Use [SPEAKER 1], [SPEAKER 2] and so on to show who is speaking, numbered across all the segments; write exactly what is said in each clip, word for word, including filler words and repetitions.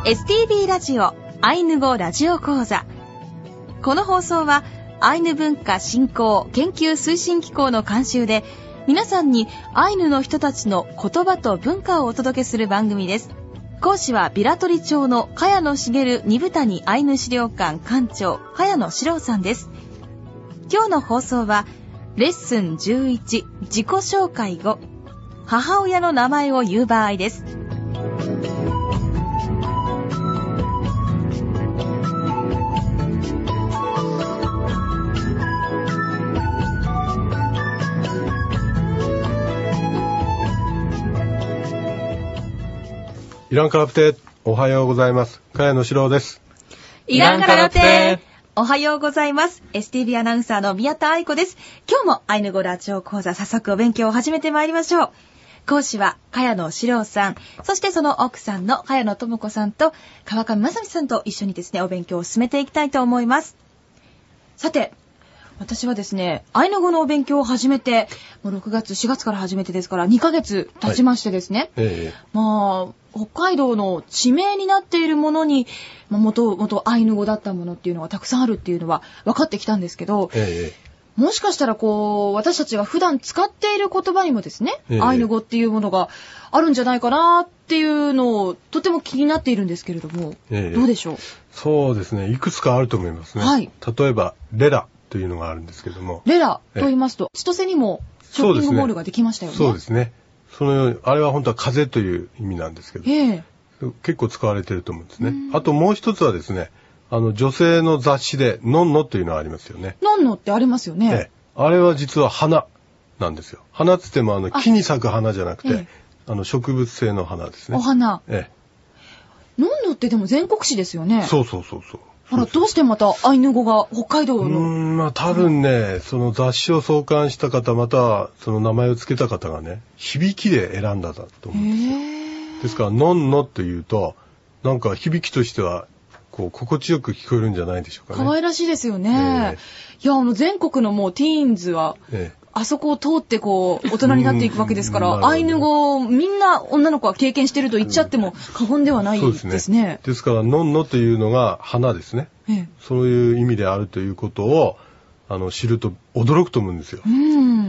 [SPEAKER 1] エスティービー ラジオアイヌ語ラジオ講座。この放送はアイヌ文化振興研究推進機構の監修で、皆さんにアイヌの人たちの言葉と文化をお届けする番組です。講師はビラトリ町の茅野茂二部谷アイヌ資料館館長茅野史郎さんです。今日の放送はレッスンじゅういち、自己紹介後、母親の名前を言う場合です。
[SPEAKER 2] イランカラプテ、おはようございます。茅野史郎です。
[SPEAKER 1] イランカラプテ、おはようございます。エスティービー アナウンサーの宮田愛子です。今日もアイヌ語ラジオ講座、早速お勉強を始めてまいりましょう。講師は茅野史郎さん、そしてその奥さんの茅野智子さんと川上正美さんと一緒にですね、お勉強を進めていきたいと思います。さて、私はですね、アイヌ語のお勉強を始めて、もうろくがつ、しがつから始めてですからにかげつ経ちましてですね、はい、ええ、まあ北海道の地名になっているものに、まあ、元々アイヌ語だったものっていうのがたくさんあるっていうのは分かってきたんですけど、ええ、もしかしたらこう私たちが普段使っている言葉にもですね、ええ、アイヌ語っていうものがあるんじゃないかなっていうのをとても気になっているんですけれども、ええ、どうでしょう。
[SPEAKER 2] そうですね、いくつかあると思いますね、はい、例えばレラというのがあるんですけれども、
[SPEAKER 1] レラと言いますと、千歳にもショッピングモールができましたよね。
[SPEAKER 2] そうですね。そのあれは本当は風という意味なんですけど、えー、結構使われていると思うんですね。あともう一つはですね、あの女性の雑誌でノンノというのがありますよね。
[SPEAKER 1] ノンノってありますよね。え
[SPEAKER 2] ー、あれは実は花なんですよ。花つってもあの木に咲く花じゃなくて、あ、えー、あの植物性の花ですね。
[SPEAKER 1] お花。
[SPEAKER 2] え
[SPEAKER 1] ー、ノンノってでも全国紙ですよね。
[SPEAKER 2] そうそうそうそう。
[SPEAKER 1] あら、どうしてまたアイヌ語が北海道の。
[SPEAKER 2] うーん、まあ多分ね、その雑誌を創刊した方、またはその名前を付けた方がね、響きで選んだだと思うんですよ。ですから、ノンノというと、なんか響きとしては、こう、心地よく聞こえるんじゃないでしょうかね。
[SPEAKER 1] 可愛らしいですよね。えー、いや、あの、全国のもうティーンズは、えーあそこを通ってこう大人になっていくわけですから、アイヌ語をみんな女の子は経験してると言っちゃっても過言ではないですね。そうですね。
[SPEAKER 2] ですからノンノというのが花ですね、ええ、そういう意味であるということをあの知ると驚くと思うんですよ。うん、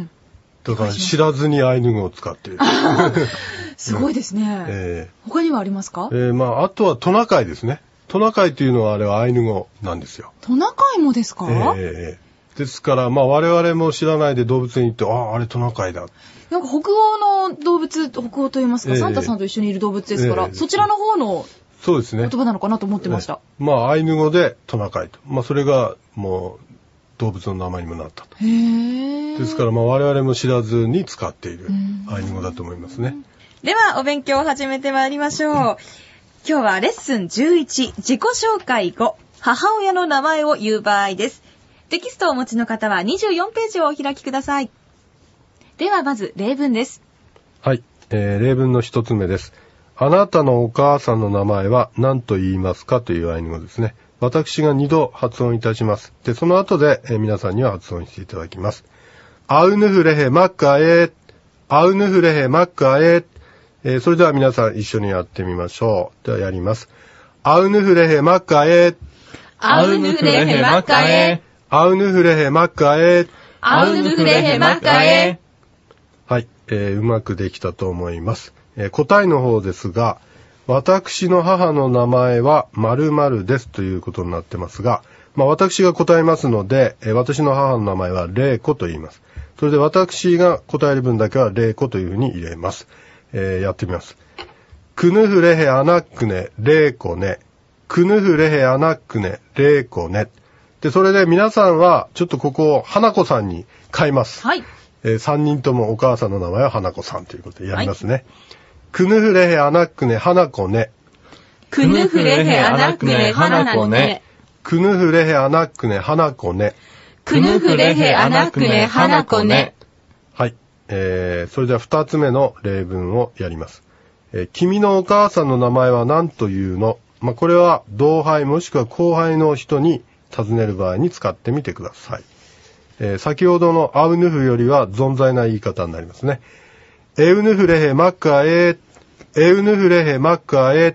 [SPEAKER 2] だから知らずにアイヌ語を使っている。
[SPEAKER 1] すごいですね、えー、他にはありますか。
[SPEAKER 2] えーまあ、あとはトナカイですね。トナカイというのはあれはアイヌ語なんですよ。
[SPEAKER 1] トナカイもですか。
[SPEAKER 2] えーですから、まあ我々も知らないで動物園に行って、ああ、あれトナカイだ。
[SPEAKER 1] なんか北欧の動物、北欧と言いますか、えー、サンタさんと一緒にいる動物ですから、えー、そちらの方のそうですね。言葉なのかなと思ってました。
[SPEAKER 2] えー、まあアイヌ語でトナカイと。まあそれがもう動物の名前にもなったと。へー。ですから、まあ我々も知らずに使っているアイヌ語だと思いますね。
[SPEAKER 1] では、お勉強を始めてまいりましょう。今日はレッスンじゅういち、自己紹介後、母親の名前を言う場合です。テキストをお持ちの方はにじゅうよんページをお開きください。ではまず例文です。
[SPEAKER 2] はい、えー、例文の一つ目です。あなたのお母さんの名前は何と言いますかというアイヌ語ですね。私がにど発音いたします。で、その後で、えー、皆さんには発音していただきます。アウヌフレヘマッカエー、アウヌフレヘマッカエー、えー、それでは皆さん一緒にやってみましょう。ではやります。アウヌフレヘマッカエー、
[SPEAKER 3] アウヌフレヘマッカエー、
[SPEAKER 2] アウヌフレヘマッカエー、
[SPEAKER 3] アウヌフレヘマッカエ
[SPEAKER 2] ー。はい、えー、うまくできたと思います。えー、答えの方ですが、私の母の名前は〇〇ですということになってますが、まあ私が答えますので、えー、私の母の名前はレイコと言います。それで私が答える分だけはレイコというふうに入れます。えー、やってみます。クヌフレヘアナックネレイコネ、クヌフレヘアナックネレイコネ。で、それで皆さんは、ちょっとここを花子さんに変えます。はい。えー、さんにんともお母さんの名前は花子さんということでやりますね。はい、クヌフレヘアナックネ花子ね。
[SPEAKER 3] クヌフレヘアナックネ花子ね。
[SPEAKER 2] クヌフレヘアナックネ花子ね。
[SPEAKER 3] クヌフレヘアナックネ花子ね。
[SPEAKER 2] はい。えー、それでは二つ目の例文をやります。えー、君のお母さんの名前は何というの？まあ、これは同輩もしくは後輩の人に尋ねる場合に使ってみてください。えー、先ほどのアウヌフよりは存在な言い方になりますね。エウヌフレヘマッカエー、エウヌフレヘマッカエー、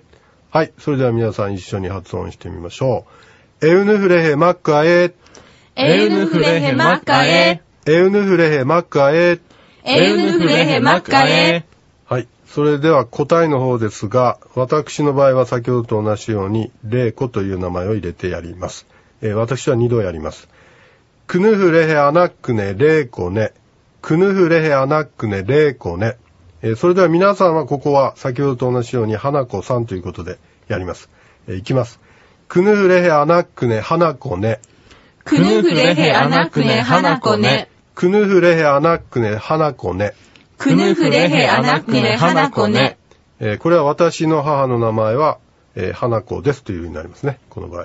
[SPEAKER 2] はい。それでは皆さん一緒に発音してみましょう。エウヌフレヘマッカエ。
[SPEAKER 1] エウヌフレヘマッカエ。
[SPEAKER 2] エウヌフレヘマッカエ。
[SPEAKER 1] エウヌフレヘマッカエ。
[SPEAKER 2] はい。それでは答えの方ですが、私の場合は先ほどと同じように、レイコという名前を入れてやります。えー、私はにどやります。クヌフレヘアナックネレイコネ。クヌフレヘアナックネレイコネ。えー、それでは皆さんはここは先ほどと同じように花子さんということでやります。えー、いきます。クヌフレヘアナックネ花子ネ。
[SPEAKER 1] クヌフレヘアナックネ花子ネ。
[SPEAKER 2] クヌフレヘアナックネ花子ネ。
[SPEAKER 1] クヌフレヘアナックネ花子ネ。
[SPEAKER 2] えー、これは私の母の名前は、えー、花子ですというふうになりますね。この場合は。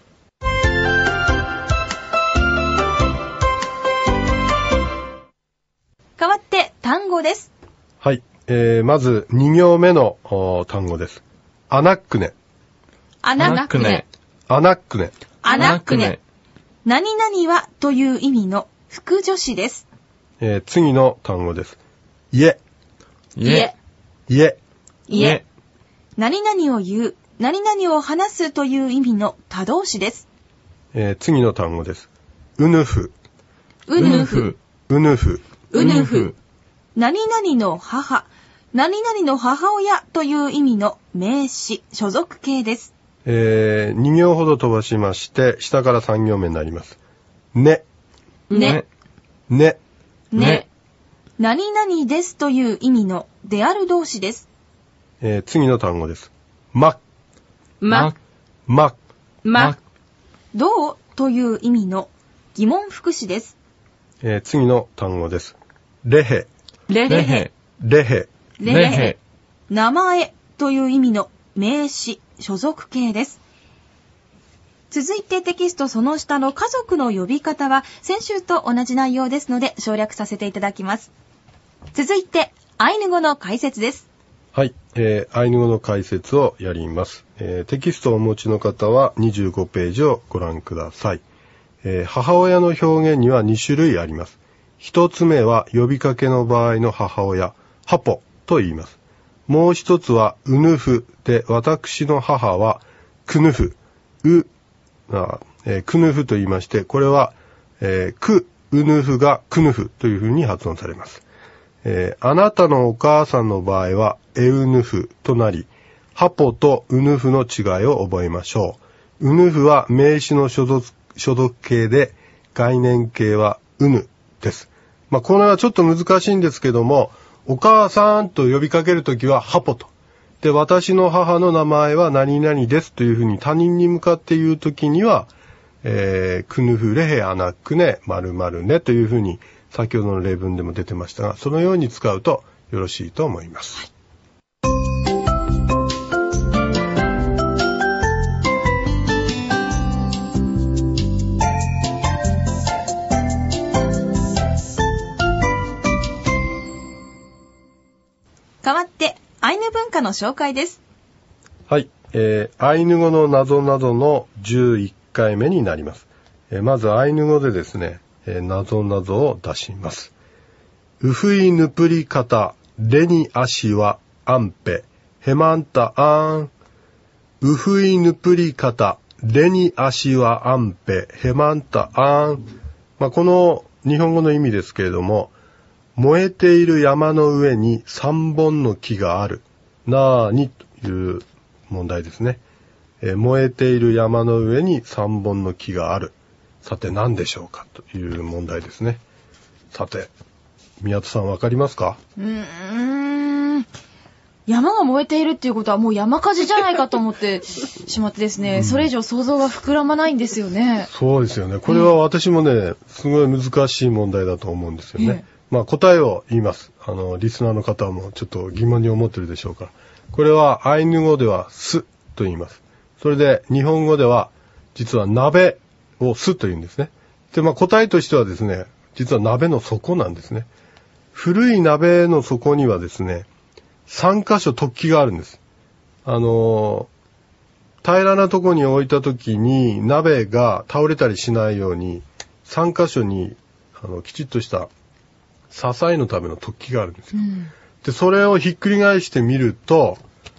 [SPEAKER 1] 代わって単語です。
[SPEAKER 2] はい。えー、まずに行目の単語です。アナックネ。
[SPEAKER 1] アナックネ。
[SPEAKER 2] アナックネ。
[SPEAKER 1] アナックネ。何々はという意味の副助詞です。
[SPEAKER 2] えー、次の単語です。家。
[SPEAKER 1] 家。
[SPEAKER 2] 家。
[SPEAKER 1] 家。何々を言う、何々を話すという意味の他動詞です。
[SPEAKER 2] えー、次の単語です。うぬふ。
[SPEAKER 1] うぬふ。
[SPEAKER 2] うぬふ。
[SPEAKER 1] うぬふ。何々の母、何々の母親という意味の名詞、所属形です。
[SPEAKER 2] えー、に行ほど飛ばしまして、下からさん行目になります。ね。
[SPEAKER 1] ね。
[SPEAKER 2] ね。
[SPEAKER 1] ね。何々ですという意味のである動詞です。
[SPEAKER 2] えー、次の単語です。ま。
[SPEAKER 1] ま。
[SPEAKER 2] ま。
[SPEAKER 1] ま。どうという意味の疑問副詞です。
[SPEAKER 2] えー、次の単語です。レヘ。
[SPEAKER 1] レヘ。
[SPEAKER 2] レヘ。
[SPEAKER 1] レヘ。名前という意味の名詞、所属形です。続いてテキストその下の家族の呼び方は先週と同じ内容ですので省略させていただきます。続いてアイヌ語の解説です。
[SPEAKER 2] はい、えー、アイヌ語の解説をやります、えー。テキストをお持ちの方はにじゅうごページをご覧ください。えー、母親の表現にはに種類あります。一つ目は呼びかけの場合の母親、ハポと言います。もう一つはウヌフで、私の母はクヌフ、ウ、あえー、クヌフと言いまして、これは、えー、ク、ウヌフがクヌフというふうに発音されます。えー、あなたのお母さんの場合はエウヌフとなり、ハポとウヌフの違いを覚えましょう。ウヌフは名詞の所属、所属形で、概念形はウヌです。まあ、これはちょっと難しいんですけども、お母さんと呼びかけるときはハポと。で、私の母の名前は何々ですというふうに他人に向かって言うときには、えー、クヌフレヘアナックネ〇〇ネというふうに先ほどの例文でも出てましたが、そのように使うとよろしいと思います。はい、
[SPEAKER 1] 代わってアイヌ文化の紹介です。
[SPEAKER 2] はい、えー、アイヌ語の謎などのじゅういっかいめになります。えー、まずアイヌ語でですね、えー、謎などを出します。ウフイヌプリカタレニアシワアンペヘマンタアーン。ウフイヌプリカタレニアシワアンペヘマンタアーン。まあ、この日本語の意味ですけれども、燃えている山の上に三本の木がある。なーにという問題ですね。えー、燃えている山の上に三本の木がある。さて何でしょうかという問題ですね。さて、宮田さんわかりますか？
[SPEAKER 1] うーん。山が燃えているっていうことはもう山火事じゃないかと思ってしまってですね、うん、それ以上想像が膨らまないんですよね。
[SPEAKER 2] そうですよね。これは私もね、すごい難しい問題だと思うんですよね。えーまあ答えを言います。あの、リスナーの方もちょっと疑問に思ってるでしょうから。これはアイヌ語ではすと言います。それで日本語では実は鍋をすと言うんですね。で、まあ答えとしてはですね、実は鍋の底なんですね。古い鍋の底にはですね、さん箇所突起があるんです。あの、平らなとこに置いた時に鍋が倒れたりしないようにさん箇所にあのきちっとした支えのための突起があるんですよ、うん、でそれをひっくり返してみると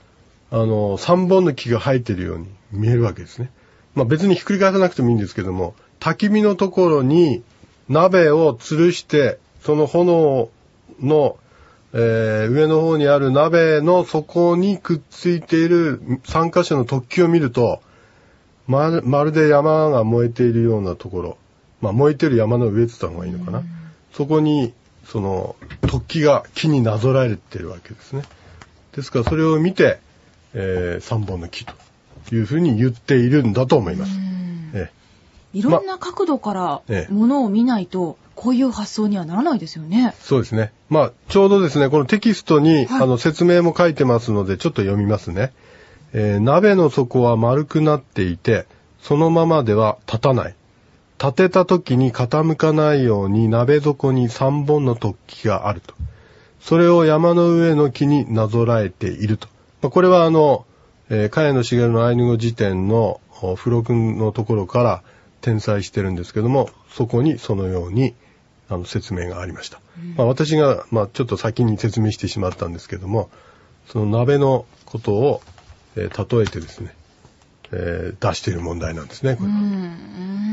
[SPEAKER 2] あの、三本の木が生えてるように見えるわけですね。まあ別にひっくり返さなくてもいいんですけども、焚き火のところに鍋を吊るして、その炎の、えー、上の方にある鍋の底にくっついているさん箇所の突起を見ると、まる、まるで山が燃えているようなところ、まあ燃えている山の上って言った方がいいのかな。そこに、その、突起が木になぞらえているわけですね。ですからそれを見て、えー、三本の木というふうに言っているんだと思います。え
[SPEAKER 1] え、いろんな角度からものを見ないと、こういう発想にはならないですよね。
[SPEAKER 2] そうですね。まあ、ちょうどですね、このテキストに、はい、あの説明も書いてますので、ちょっと読みますね。えー、鍋の底は丸くなっていて、そのままでは立たない。立てた時に傾かないように鍋底に三本の突起があると。それを山の上の木になぞらえていると。まあ、これはあの、えー、茅野茂のアイヌ語辞典の付録のところから転載してるんですけども、そこにそのようにあの説明がありました。うん、まあ、私が、まあ、ちょっと先に説明してしまったんですけども、その鍋のことを、えー、例えてですね、えー、出している問題なんですね。これは。うんうん、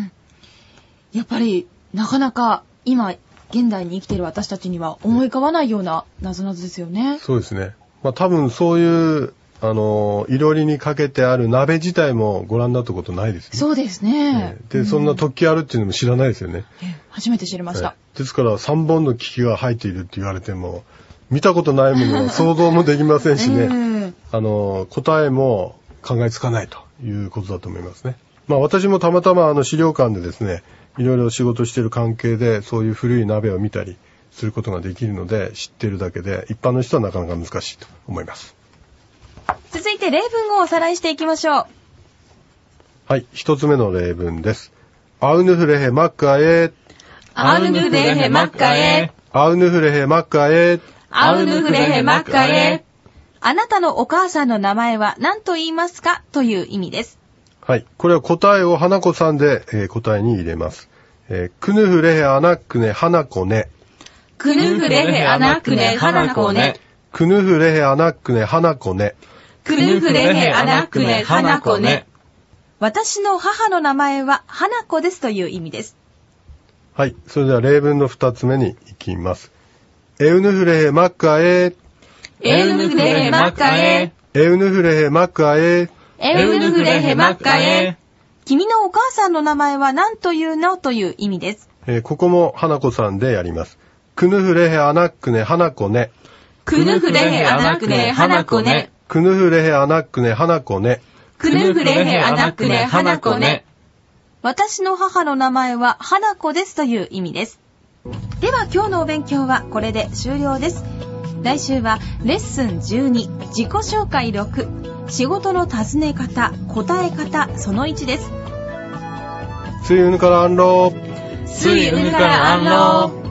[SPEAKER 1] やっぱりなかなか今現代に生きている私たちには思い浮かばないような謎々ですよね。
[SPEAKER 2] そうですね。まあ、多分そういうあのいろりにかけてある鍋自体もご覧になったことないですね。
[SPEAKER 1] そうですね。
[SPEAKER 2] で、うん、そんな突起あるっていうのも知らないですよね。
[SPEAKER 1] 初めて知りました。
[SPEAKER 2] ですからさんぼんの木が生えているって言われても見たことないものは想像もできませんしね。えー、あの答えも考えつかないということだと思いますね。まあ私もたまたまあの資料館でですね、いろいろ仕事している関係でそういう古い鍋を見たりすることができるので知っているだけで、一般の人はなかなか難しいと思います。
[SPEAKER 1] 続いて例文をおさらいしていきましょう。
[SPEAKER 2] はい、一つ目の例文です。アウヌフレヘマッカエ
[SPEAKER 3] アウヌフレヘマッカエ
[SPEAKER 2] アウヌフレヘマッカエ
[SPEAKER 3] アウヌフレヘマッカエ
[SPEAKER 1] あなたのお母さんの名前は何と言いますかという意味です。
[SPEAKER 2] はい。これは答えを花子さんで、えー、答えに入れます。えー、クヌフレヘアナックネ花子ネ。
[SPEAKER 3] クヌフレヘアナックネ花子ネ。
[SPEAKER 2] クヌフレヘアナックネ花子ネ。
[SPEAKER 3] クヌフレヘアナックネ花子ネ。
[SPEAKER 1] 私の母の名前は花子ですという意味です。
[SPEAKER 2] はい。それでは例文の二つ目に行きます。エウヌフレヘマッカエ
[SPEAKER 3] エウヌフレヘマッカエ
[SPEAKER 2] エウヌフレヘマッカエ
[SPEAKER 3] エウヌフレヘマッカエ
[SPEAKER 1] 君のお母さんの名前は何というのという意味です。
[SPEAKER 2] えー、ここも花子さんでやります。クヌフレヘアナックネ花子ネ。
[SPEAKER 3] クヌフレヘアナックネ花子ネ。
[SPEAKER 2] クヌフレヘアナックネ花子ネ。
[SPEAKER 3] クヌフレヘアナックネ花子ネ。
[SPEAKER 1] 私の母の名前は花子ですという意味です。では今日のお勉強はこれで終了です。来週はレッスンじゅうに自己紹介ろく仕事の尋ね方答え方そのいちです。
[SPEAKER 2] スイウヌからアンロー
[SPEAKER 3] スイウヌからアンロー